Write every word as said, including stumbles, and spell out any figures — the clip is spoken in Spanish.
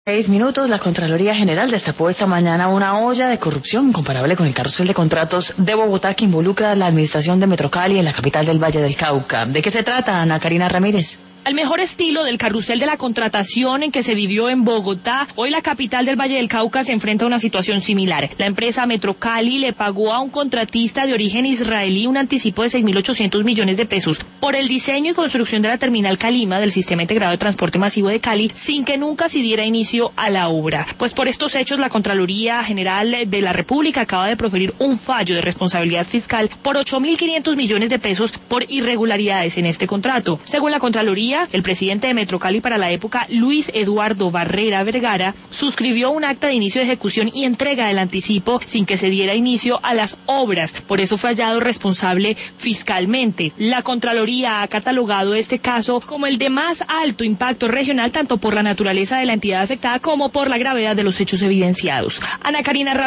Seis minutos, la Contraloría General destapó esta mañana una olla de corrupción comparable con el carrusel de contratos de Bogotá que involucra a la administración de Metrocali en la capital del Valle del Cauca. ¿De qué se trata, Ana Karina Ramírez? Al mejor estilo del carrusel de la contratación en que se vivió en Bogotá, hoy la capital del Valle del Cauca se enfrenta a una situación similar. La empresa Metrocali le pagó a un contratista de origen israelí un anticipo de seis mil ochocientos millones de pesos por el diseño y construcción de la terminal Calima del Sistema Integrado de Transporte Masivo de Cali, sin que nunca se diera inicio a la obra. Pues por estos hechos, la Contraloría General de la República acaba de proferir un fallo de responsabilidad fiscal por ocho mil quinientos millones de pesos por irregularidades en este contrato. Según la Contraloría, el presidente de Metrocali para la época, Luis Eduardo Barrera Vergara, suscribió un acta de inicio de ejecución y entrega del anticipo sin que se diera inicio a las obras. Por eso fue hallado responsable fiscalmente. La Contraloría ha catalogado este caso como el de más alto impacto regional, tanto por la naturaleza de la entidad afectada como por la gravedad de los hechos evidenciados. Ana Karina